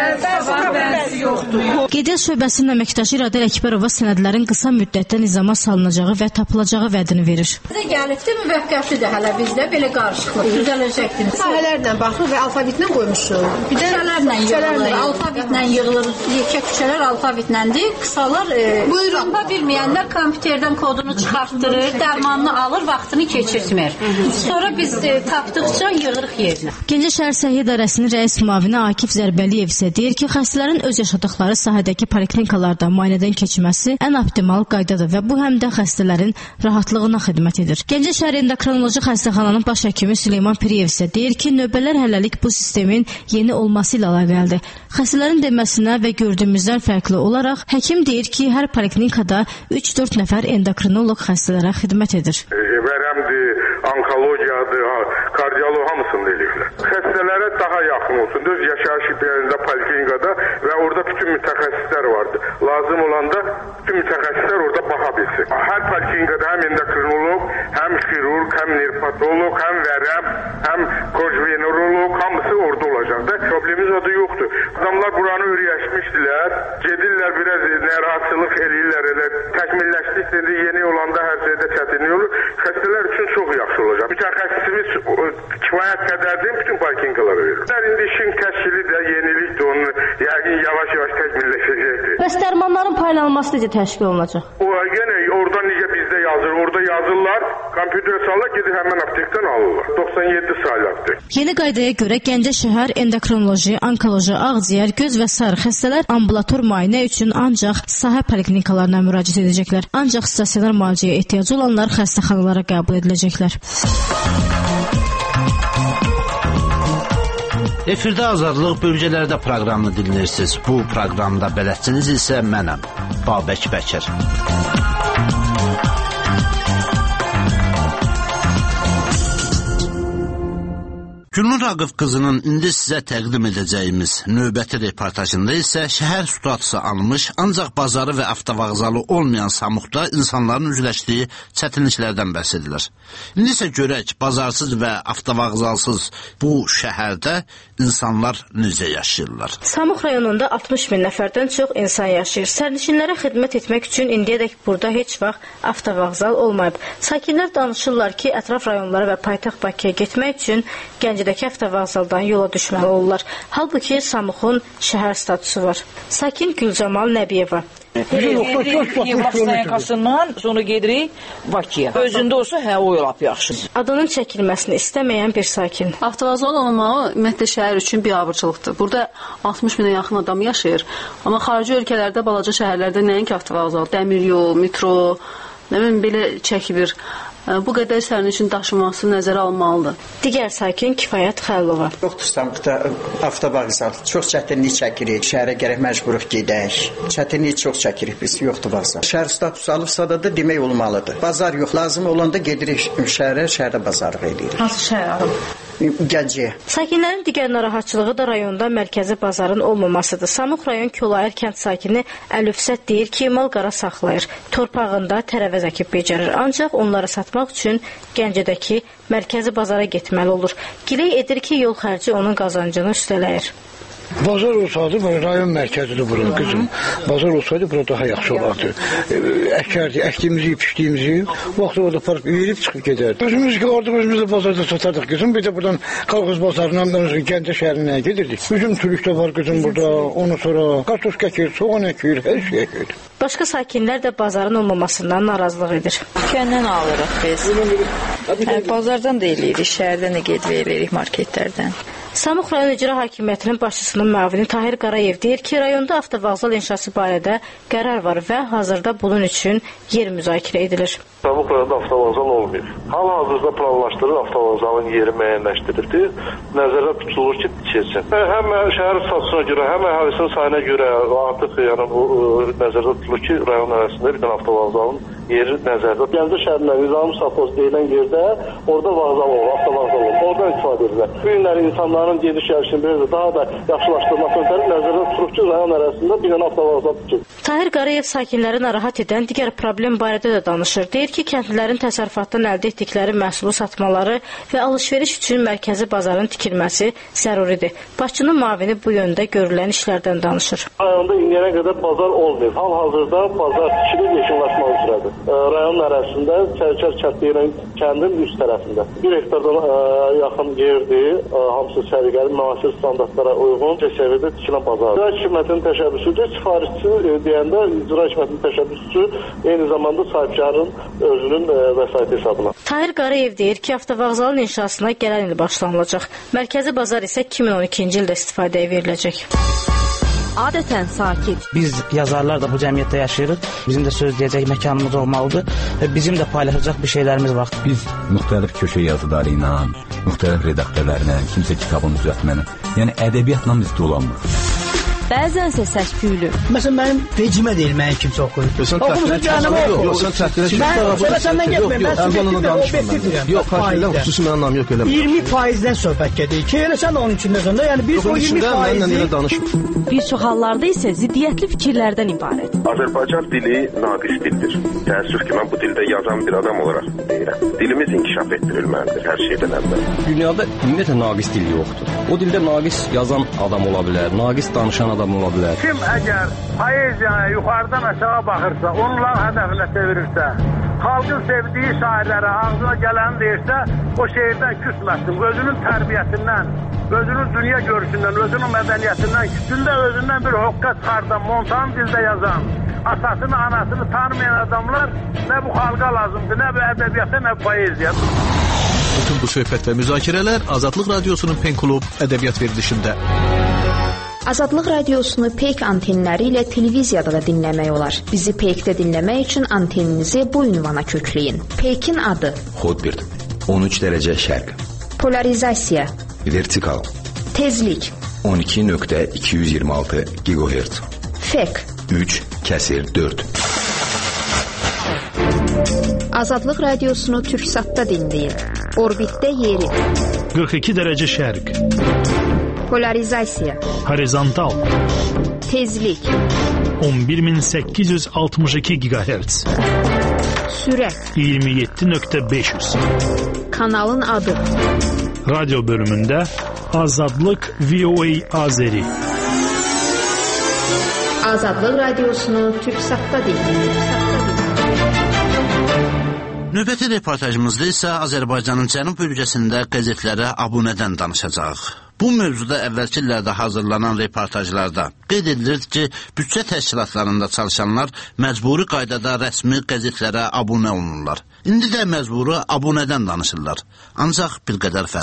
Bəzi yoxdur. Qeydiyyat şöbəsinin əməkdaşı İradə Əkbərova sənədlərin qısa müddətdə nizama salınacağı və tapılacağı vədini verir. Bizə gəlibdir, müvəqqətidir hələ bizdə, belə qarışıqlıq, düzələcəkdir. Sahələrlə baxır və alfabetlə qoymuşuq. Küçələrlə yığılır, alfabetlə yığılır, yekə küçələr alfabetləndir, qısalar tapa bilməyənlər kompüterdən kodunu çıxartdırır, dərmanını alır, vaxtını keçirtmir. Sonra biz tapdıqca yığırıq yerinə. Gəncə şəhər Səhiyyə İdarəsinin rəis müavini Akif Zərbəliyev isə deyir ki, xəstələrin öz yaşadıqları sahədəki poliklinikalarda müayinədən keçməsi ən optimal qaydadır və bu həm də xəstələrin rahatlığına xidmət edir. Gəncə şəhər endokrinoloji xəstəxananın baş həkimi Süleyman Piriyev isə deyir ki, növbələr hələlik bu sistemin yeni olması ilə əlaqəlidir. Xəstələrin deməsinə və gördüyümüzdən fərqli olaraq həkim deyir ki, hər poliklinikada 3-4 nəfər endokrinoloq xəstələrə xidmət edir. Vərəmdir, onkologiyadır, kardioloq hamısını eləyirlər. Xəstələrə daha yaxın olsun. Düz yaşayış yerində poliklinikada və orada bütün mütəxəssislər vardır. Lazım olanda bütün mütəxəssislər orada baxa bilsin. Hər poliklinikada həm endokrinoloq, həm xirurq, həm nerpatoloq, həm vərəm, həm kojveneroloq hamısı orada olacaq da. Problemimiz adı yoxdur. Adamlar buranı öyrəşmişdilər. Gedirlər biraz narahatçılıq eləyirlər. Elə təkmilləşdikcə yeni olanda hər şeydə çətinlik olur. Xəstələr üçün çox yaxşı olacaq. Mütəxəssisimiz kifayət qədərdir, bütün poliklinikalara verir. İndi işin təşkili də yenilikdir, onun yəqin yavaş-yavaş təkmilləşəcəkdir. Bəs dərmanların paylanması necə təşkil olunacaq? O yenə oradan necə bizdə yazır, orada yazırlar, kompüterə salırlar, gedib həmən aptekdən alırlar. 97 sayıqdır. Yeni qaydaya görə Gəncə şəhər endokrinoloji, onkoloji, ağciyər, göz və sair xəstələr ambulator müayinə üçün ancaq sahə poliklinikalarına müraciət edəcəklər. Ancaq stasionar müalicəyə ehtiyacı olanlar xəstəxanalara qəbul ediləcəklər. Efirdə Azadlıq bölgələrdə proqramını dinləyirsiniz. Bu proqramda bələdçiniz isə mənəm, Babək Bəkir. Gülnur Raqıf qızının indi sizə təqdim edəcəyimiz növbəti reportajında isə şəhər statusu almış, ancaq bazarı və avtovağzalı olmayan Samuqda insanların üzləşdiyi çətinliklərdən bəhs edilir. İndi isə görək, bazarsız və avtovağzalsız bu şəhərdə insanlar necə yaşayırlar. Samuq rayonunda 60 min nəfərdən çox insan yaşayır. Sərnişinlərə xidmət etmək üçün indiyədək burada heç vaxt avtovağzal olmayıb. Sakinlər danışırlar ki, ətraf rayonlara və paytaxt Bakıya getmək üçün Gəncədəki avtovağzaldan yola düşməli olurlar. Halbuki Samuqun şəhər statusu var. Sakin Gülcamal Nəbiyeva. Yevlaksayakasından sonra gedirik Bakıya. Özündə olsa o yol yaxşı. Adının çəkilməsini istəməyən bir sakin. Avtovağzal olmağı ümumiyyətlə şəhər üçün bir abırçılıqdır. Burada 60 minə yaxın adam yaşayır. Amma xarici ölkələrdə, balaca şəhərlərdə nəinki avtovağzal, dəmir yol, metro, nə bilim belə çəkilir. Bu qədər sərnişin daşıması nəzərə alınmalıdır. Digər sakin Kifayət Xəllova. Yoxdur İstanbulda avtovağzal. Çox çətinlik çəkirik. Şəhərə gərək məcburuq gedək. Çətinlik çox çəkirik biz. Yoxdur vağzal. Şəhər statusu alıbsa da demək olmalıdır. Bazar yox. Lazım olanda gedirik şəhərə, şəhərdə bazarlıq edirik. Hansı şəhər alıb? Gəncəyə. Sakinlərin digər narahatçılığı da rayonda mərkəzi bazarın olmamasıdır. Samux rayon Kolayər kənd sakini Əlüfsət deyir ki, mal-qara saxlayır. Torpağında tərəvəz əkib becərir. Ancaq onları satmaq üçün Gəncədəki mərkəzi bazara getməli olur. Giley edir ki, yol xərci onun qazancını üstələyir. Bazar olsaydı, rayon mərkəzidir bura, qızım. Bazar olsaydı, bura daha yaxşı olardı. Əkərdik, əkdiyimizi, pişdiyimizi, vaxtı orada parıb, yeyirib çıxıb gedərdik. Özümüz gördük, özümüz də bazarda satardıq, qızım. Bir də buradan Qalqız bazarından Gəncə şəhərinə gedirdik. Üzüm tülük də var, qızım, burada. Ondan sonra kartoşka əkir, soğan əkir, hər şey əkir. Başqa sakinlər də bazarın olmamasından narazılıq edir. Dükkandan alırıq biz. Bazardan da eləyirik, şəhərdən də gedib eləyirik marketlərdən. Samux rayon icra hakimiyyətinin başçısının müavini Tahir Qarayev deyir ki, rayonda avtovağzal inşası barədə qərar var və hazırda bunun üçün yer müzakirə edilir. Samux rayonunda avtovağzal olmayıb. Hal-hazırda planlaşdırılır, avtovağzalın yeri müəyyənləşdirildi. Nəzərdə tutulur ki, tikilsin. Həm şəhər statusuna görə, həm əhalisinin sayına görə artıq bu nəzərdə tutulur ki, rayon arasında bir dənə avtovağzalın yeri nəzərdə. Gəncə şəhərində Nizami Sapoz deyilən yerdə orada vağzal olur, avtovağzal olur. Oradan istifadə edirlər. Bu günləri insanların gediş gəlişini belə daha da yaxşılaşdırmaq üçün nəzərdə tutulur ki, rayon arasında bir dənə avtovağzal tikilsin. Tahir Qarayev sakinləri narahat edən digər problem barədə də danışır. Deyir ki, kəndlilərin təsərrüfatdan əldə etdikləri məhsulu satmaları və alış-veriş üçün mərkəzi bazarın tikilməsi zəruridir. Başçının müavini bu yöndə görülən işlərdən danışır. Rayonda indiyənə qədər bazar olmayıb. Hal-hazırda bazar tikilib yekunlaşmaq üzrədir. Rayon ərazisində Çərkər kəndliyinin kəndin üst tərəfində. 1 hektardan yaxın yerdir, hamısı səliqəli, müasir standartlara uyğun səviyyədə tikilən bazar. İcra hakimiyyətinin təşəbbüsüdür, sifarişçi deyəndə icra hakimiyyətinin təşəbbüsü eyni zamanda sahibkarın özünün vəsaiti hesabına. Tahir Qarayev deyir ki, avtovağzalın inşasına gələn il başlanılacaq. Mərkəzi bazar isə 2012-ci ildə istifadəyə veriləcək. Adətən sakit. Biz yazarlar da bu cəmiyyətdə yaşayırıq. Bizim də söz deyəcək məkanımız olmalıdır və bizim də paylaşacaq bir şeylərimiz var. Biz müxtəlif köşə yazıları ilə, müxtəlif redaktörlərlə, kimsə kitabını düzəltməklə, yəni ədəbiyyatla biz dolanmırıq. Bəzənsə səs-küylü. Məsələn, mənim vecimə deyil, mənim kimsə oxuyur. Oxumusun canımı oxu. Yox, sən çətinə mən səndən getməyim, mən subyektiv obyektivdirəm. Yox, mən xüsusi mənim nam yox eləmə. 20%-dən söhbət gedir ki, elə sən də onun içində sonda, yəni biz o 20%-i... Bir çox hallarda isə ziddiyyətli fikirlərdən ibarət. Azərbaycan dili naqis dildir. Təəssüf ki, mən bu dildə yazan bir adam olaraq deyirəm. Dilimiz inkişaf etdirilməlidir hər şeydən əvvəl. Dünyada ümumiyyətlə naqis dil yoxdur. O dildə naqis yazan adam ola bilər, naqis danışan adam ola bilər. Kim əgər poeziyaya yuxarıdan aşağı baxırsa, onunla hədəfinə çevirirsə, xalqın sevdiyi şairlərə ağzına gələni deyirsə, o şeirdən küsməsin. Özünün tərbiyəsindən, özünün dünya görüşündən, özünün mədəniyyətindən, küçündə özündən bir hoqqa çıxardan, montan dildə yazan, atasını, anasını tanımayan adamlar nə bu xalqa lazımdır, nə bu ədəbiyyata, nə bu poeziya. Bütün bu söhbət və müzakirələr Azadlıq Radiosunun Pen Klub ədəbiyyat verilişində. Azadlıq Radiosunu Peyk antenləri ilə televiziyada da dinləmək olar. Bizi Peykdə dinləmək üçün anteninizi bu ünvana kökləyin. Peykin adı Hotbird 13 dərəcə şərq. Polarizasiya Vertikal Tezlik 12.226 GHz. Fek 3/4. Azadlıq Radiosunu Türksatda dinləyin. Orbitdə yeri 42 dərəcə şərq. Polarizasiya Horizontal Tezlik 11862 GHz. Sürət 27.500. Kanalın adı Radyo bölümündə Azadlıq VOA Azeri. Azadlıq Radiosunu Türksatda dinləyin. Növbəti reportajımızda isə Azərbaycanın cənub bölgəsində qəzetlərə abunədən danışacağıq. Bu mövzuda əvvəlki illərdə hazırlanan reportajlarda qeyd edilir ki, büdcə təşkilatlarında çalışanlar məcburi qaydada rəsmi qəzetlərə abunə olunurlar. İndi də məcburi abunədən danışırlar, ancaq bir qədər fərqli.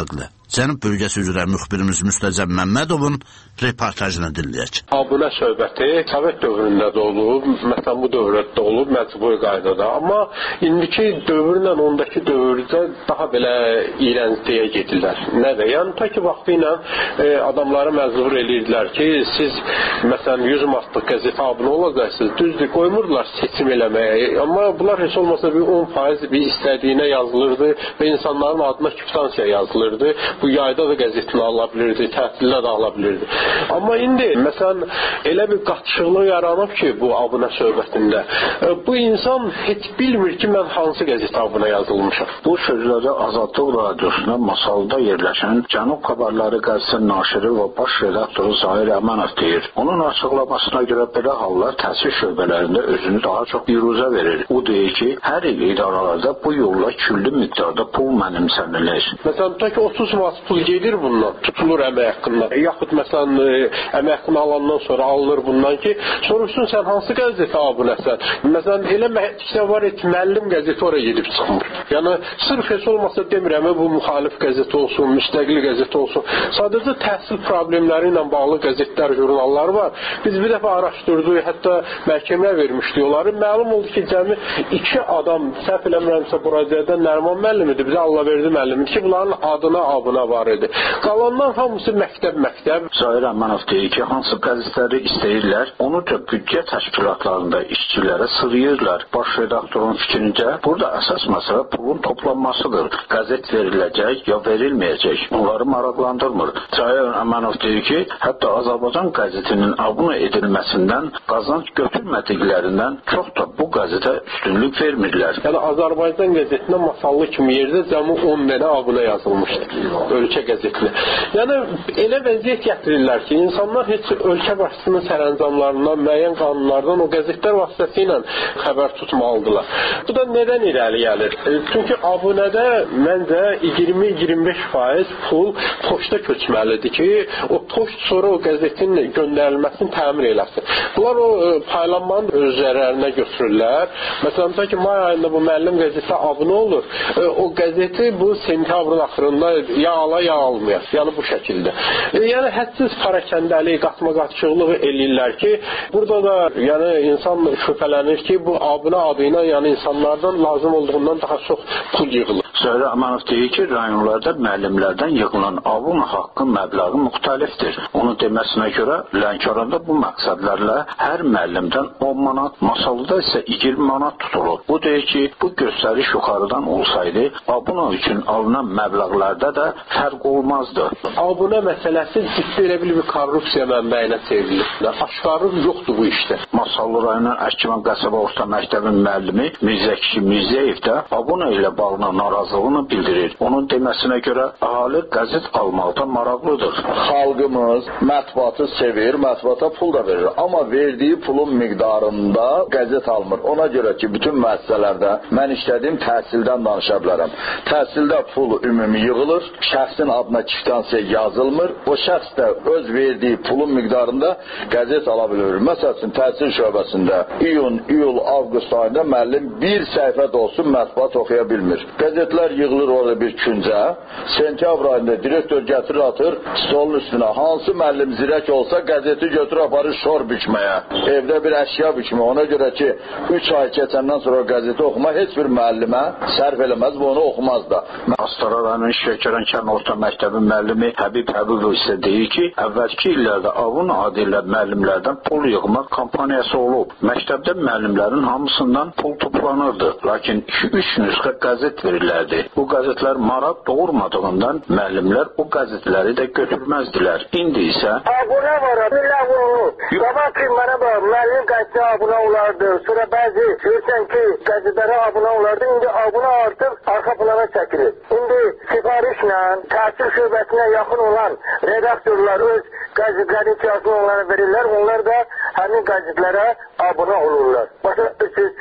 Cənub bölgəsi üzrə müxbirimiz Müstəcəb Məmmədovun reportajını dinləyək. Abunə söhbəti Sovet dövründə də olub, məsələn bu dövrdə də olub məcburi qaydada. Amma indiki dövrlə ondakı dövrdə daha belə iyrəncliyə gedirlər. Nədir? Yəni ta ki vaxtı ilə adamları məcbur edirdilər ki, siz məsələn 100 manatlıq qəzetə abunə olacaqsınız. Düzdür, qoymurdular seçim eləməyə. Amma bunlar heç olmasa bir 10% bir istədiyinə yazılırdı və insanların adına kvitansiya yazılırdı. Bu yayda da qəzetini ala bilirdi, tətildə də ala bilirdi. Amma indi məsələn elə bir qatışıqlıq yaranıb ki bu abunə söhbətində. Bu insan heç bilmir ki mən hansı qəzetə abunə yazılmışam. Bu sözləri Azadlıq Radiosuna Masalda yerləşən Cənub Xəbərləri qəzetinin naşiri və baş redaktoru Zahir Əmanov deyir. Onun açıqlamasına görə belə hallar təhsil şöbələrində özünü daha çox biruzə verir. O deyir ki, hər il idarələrdə bu yolla küllü miqdarda pul mənimsənilir. Məsələn, ta ki 30 manat pul gedir bundan, tutulur əmək haqqından. Yaxud məsələn, əmək haqqını alandan sonra alınır bundan ki, soruşsun sən hansı qəzetə abunəsən? Məsələn, elə məhəkkəsə var et, müəllim qəzeti oraya gedib çıxmır. Yəni, sırf heç olmasa demirəm, bu müxalif qəzeti olsun, müstəqil qəzeti olsun. Sadəcə təhsil problemləri ilə bağlı qəzetlər, jurnallar var. Biz bir dəfə araşdırdıq, hətta məhkəməyə vermişdik onları. Məlum oldu ki, cəmi 2 adam, səhv eləmirəmsə bu radiyada Nərman müəllim idi, bizə Allahverdi müəllim idi ki, bunların adına abunə var idi. Qalandan hamısı məktəb. Zahir Əmanov deyir ki, hansı qəzetləri istəyirlər, onu da büdcə təşkilatlarında işçilərə sırıyırlar. Baş redaktorun fikrincə, burada əsas məsələ pulun toplanmasıdır. Qəzet veriləcək ya verilməyəcək. Onları maraqlandırmır. Zahir Əmanov deyir ki, hətta Azərbaycan qəzetinin abunə edilməsindən qazanc götürmədiklərindən çox da bu qəzetə üstünlük vermirlər. Yəni Azərbaycan qəzetinə Masallı kimi yerdə cəmi 10 dənə abunə yazılmışdır. Ölkə qəzetinə. Yəni elə vəziyyət gətirirlər ki, insanlar heç ölkə başçısının sərəncamlarından, müəyyən qanunlardan o qəzetlər vasitəsilə xəbər tutmalıdırlar. Bu da nədən irəli gəlir? Çünki abunədə məncə 20-25% pul poçta köçməlidir ki, o poçt sonra o qəzetin göndərilməsini təmin eləsin. Bunlar o paylanmanın öz zərərinə götürürlər. Məsələn, ta ki, may ayında bu müəllim qəzetə abunə olur. O qəzeti bu sentyabrın axırında ya ala, ya almaya. Yəni bu şəkildə. Yəni hədsiz parakəndəlik, qatma-qatçılığı eləyirlər ki, burada da yəni insan şübhələnir ki, bu abunə adı ilə yəni insanlardan lazım olduğundan daha çox pul yığılır. Zahir Əmanov deyir ki, rayonlarda müəllimlərdən yığılan abunə haqqı məbləği müxtəlifdir. Onun deməsinə görə Lənkəranda bu məqsədlərlə hər müəllimdən 10 manat, Masallıda isə 20 manat tutulur. Bu deyir ki, bu göstəriş yuxarıdan olsaydı, abunə üçün alınan məbləğlərdə də fərq olmazdı. Abunə məsələsi ciddi elə bir korrupsiya mənbəyinə çevrilir. Aşkarlıq yoxdur bu işdə. Masallı rayonun Əskiman qəsəbə orta məktəbin müəllimi Mirzəkişi Mirzəyev də abunə ilə bağlı narazılığını bildirir. Onun deməsinə görə əhali qəzet almaqda maraqlıdır. Xalqımız mətbuatı sevir, mətbuata pul da verir. Amma verdiyi pulun miqdarında qəzet almır. Ona görə ki, bütün müəssisələrdə mən işlədiyim təhsildən danışa bilərəm. Təhsildə pul ümumi yığılır, şəxsin adına kvitansiya yazılmır. O şəxs də öz verdiyi pulun miqdarında qəzet ala bilir. Məsələn, təhsil şöbəsində iyul, avqust ayında müəllim bir səhifə də olsun mətbuat oxuya bilmir. Qəzetlər yığılır orada bir küncə. Sentyabr ayında direktor gətirir atır stolun üstünə. Hansı müəllim zirək olsa qəzeti götürür aparır şor biçməyə. Evdə bir əşya biçməyə. Ona görə ki 3 ay keçəndən sonra qəzeti oxuma heç bir müəllimə sərf eləməz və onu oxumaz da. Astara rayonunun Şəkərən kənd orta məktəbin müəllimi Həbib Həbibov isə deyir ki, əvvəlki illərdə abunə adı ilə müəllimlərdən pul yığmaq kampaniyası olub. Məktəbdə müəllimlərin hamısından pul toplanırdı. Lakin 2-3 nüsxə qəzet verirlərdi. Bu qəzetlər maraq doğurmadığından müəllimlər o qəzetləri də götürməzdilər. İndi isə abunə var, billah olur. Sabah ki, mənə bax, müəllim qəzetə abunə olardı. Sonra bəzi görürsən ki, qəzetlərə abunə olardı. İndi abunə artıq arxa plana çəkilir. İndi sifarişlə təhsil şöbəsinə yaxın olan redaktorlar öz qəzetlərin ihtiyacını onlara verirlər. Onlar da həmin qəzetlərə abunə olurlar. Başa düşürsünüz,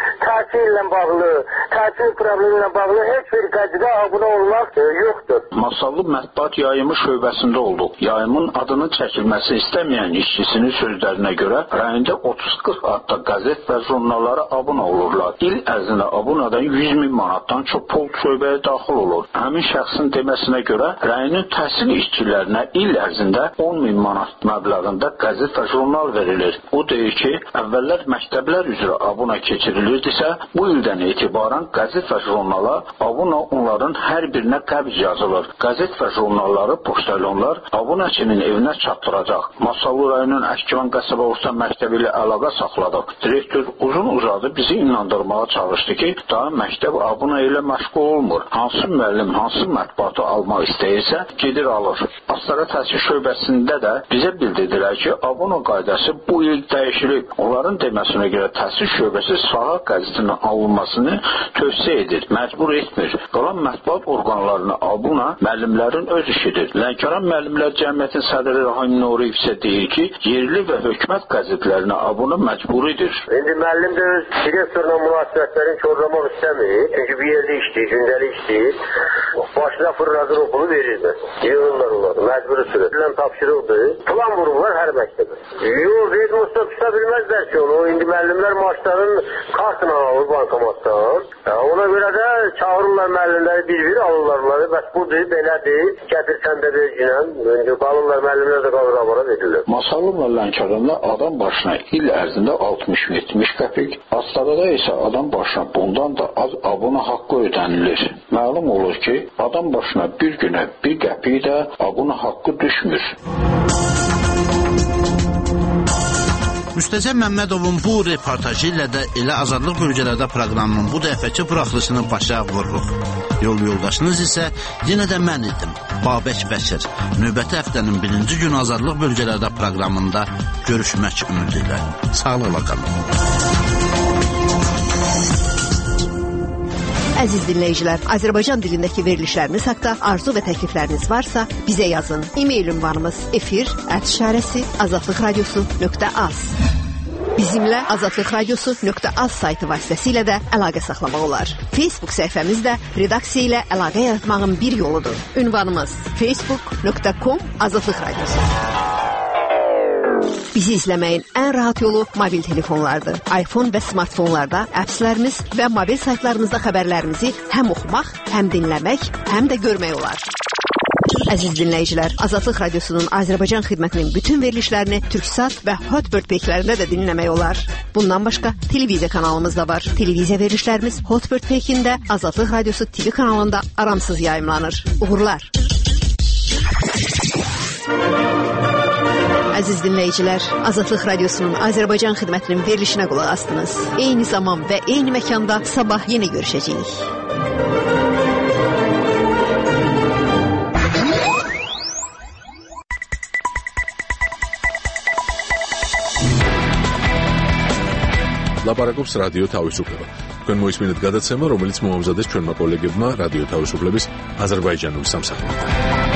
ilə bağlı, təhsil problemi ilə bağlı heç bir qəzidə abunə olmaq yoxdur. Masallı mətbuat yayımı şöbəsində olduq. Yayımın adının çəkilməsi istəməyən işçisinin sözlərinə görə rayonda 30-40 adda qəzet və jurnallara abunə olurlar. İl ərzində abunadan 100 min manatdan çox pul şöbəyə daxil olur. Həmin şəxsin deməsinə görə rayonun təhsil işçilərinə il ərzində 10 min manat məbləğində qəzet və jurnal verilir. O deyir ki, əvvəllər məktəblər üzrə abuna keçirilirdisə, bu ildən etibarən qəzet və jurnala abuna onların hər birinə qəbz yazılır. Qəzet və jurnalları poçtalyonlar abunəçinin evinə çatdıracaq. Masallı rayonun Əşkivan qəsəbə orta məktəbi ilə əlaqə saxladıq. Direktor uzun-uzadı bizi inandırmağa çalışdı ki, daha məktəb abuna ilə məşğul olmur. Hansı müəllim, hansı mətbuatı almaq istəyirsə, gedir alır. Astara təhsil şöbəsində də bizə bildirdilər ki, abuna qaydası bu il dəyişilib. Onların deməsinə görə təhsil şöbəsi sahə qəzetinin alınmasını tövsiyə edir, məcbur etmir. Qalan mətbuat orqanlarına abuna müəllimlərin öz işidir. Lənkəran Müəllimlər Cəmiyyətinin sədri Rahim Nuriyev isə deyir ki, yerli və hökumət qəzetlərinə abuna məcburidir. İndi müəllim də öz direktorla münasibətlərini korlamaq istəmir. Çünki bir yerdə işləyir, gündəlik işləyir. Başına fırladır okulu verirlər. Yığırlar onları, məcburi sürür. Tapşırıldı. Plan vururlar hər məktəbə. Yox, Vedmosta tuta bilməzlər ki onu. İndi müəllimlər maaşların kartını alır bankomatdan. Ona görə də çağırırlar müəllimləri bir-bir alırlar onları. Bəs budur, belədir. Gətir sən də verginən. Öncə qalırlar, müəllimlər də qalır abana verirlər. Masallı və Lənkəranda adam başına il ərzində 60-70 qəpik, Astarada isə adam başına bundan da az abuna haqqı ödənilir. Məlum olur ki, adam başına bir günə bir qəpik də abuna haqqı düşmür. Müstəzəm Məmmədovun bu reportajı ilə də elə Azadlıq Bölgələrdə proqramının bu dəfəki buraxılışını başa vururuq. Yoldaşınız isə yenə də mən idim, Babək Bəkir. Növbəti həftənin 1-ci günü Azadlıq Bölgələrdə proqramında görüşmək ümidi ilə. Sağlıqla qalın. Əziz dinləyicilər, Azərbaycan dilindəki verilişlərimiz haqda arzu və təklifləriniz varsa, bizə yazın. E-mail ünvanımız efir@azadlıqradiosu.az. Bizimlə azadlıqradiosu.az saytı vasitəsilə də əlaqə saxlamaq olar. Facebook səhifəmizdə redaksiya ilə əlaqə yaratmağın bir yoludur. Ünvanımız facebook.com/azadlıqradiosu. Bizi izləməyin ən rahat yolu mobil telefonlardır. iPhone və smartfonlarda appslərimiz və mobil saytlarımızda xəbərlərimizi həm oxumaq, həm dinləmək, həm də görmək olar. Əziz dinləyicilər, Azadlıq Radiosunun Azərbaycan xidmətinin bütün verilişlərini Türksat və Hotbird peyklərində də dinləmək olar. Bundan başqa televiziya kanalımız da var. Televiziya verilişlərimiz Hotbird peykində Azadlıq Radiosu TV kanalında aramsız yayımlanır. Uğurlar! Əziz dinləyicilər, Azadlıq Radiosunun Azərbaycan xidmətinin verilişinə qulaq asdınız. Eyni zaman və eyni məkanda sabah yenə görüşəcəyik. ლაპარაკობს რადიო თავისუფლება. თქვენ მოისმინეთ გადაცემა, რომელიც მოამზადეს ჩვენმა კოლეგებმა რადიო თავისუფლების აზერბაიჯანული სამსახურიდან.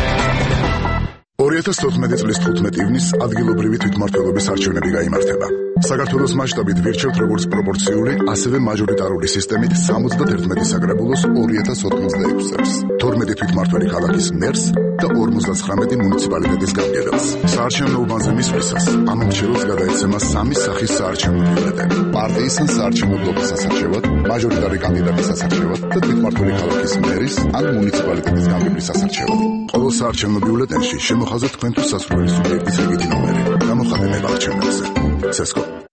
2014 წლის 15 ივნისს ადგილობრივი თვითმმართველობის არჩევნები გაიმართება. საქართველოს მასშტაბით ვირჩევთ როგორც პროპორციული, ასევე მაჟორიტარული სისტემით 71 საკრებულოს 2096-ს, 12 თვითმმართველი ქალაქის მერს და 59 მუნიციპალიტეტის გამგებელს. საარჩევნო უბანზე მისვლისას ამ მრჩეველს გადაეცემა 3 სახის საარჩევნო ბიულეტენი: პარტიის ან საარჩევნო ბლოკის სასარჩევად, მაჟორიტარი კანდიდატის სასარჩევად და თვითმმართველი ქალაქის მერის ან მუნიციპალიტეტის გამგებლის სასარჩევად. ყოველ საარჩევნო ბიულეტენში შემოხაზოთ თქვენთვის სასურველი სუბიექტის რიგითი ნომერი. გამოხატება არჩევნებზე. Sesko.